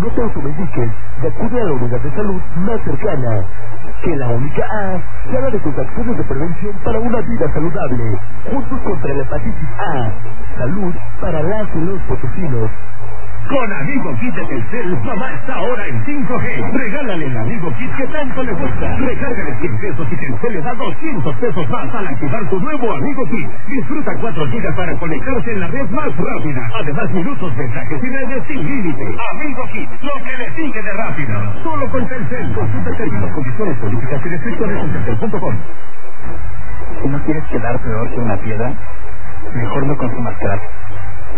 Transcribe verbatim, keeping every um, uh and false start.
no te automediques y acude a la unidad de salud más cercana. Que la única A se haga de tus acciones de prevención para una vida saludable. Juntos contra la hepatitis A. Salud para las y los potosinos. Con Amigo Kit de Telcel, mamá está ahora en cinco G. Regálale el Amigo Kit que tanto le gusta. Recárgale cien pesos y Telcel le da doscientos pesos más al activar tu nuevo Amigo Kit. Disfruta cuatro gigas para conectarse en la red más rápida. Además, minutos, mensajes y redes sin límite. Amigo Kit, lo que le sigue de rápido. Solo con Telcel. Consulta términos, condiciones, políticas y restricciones en telcel punto com. Si no quieres quedar peor que una piedra, mejor no consumas crack.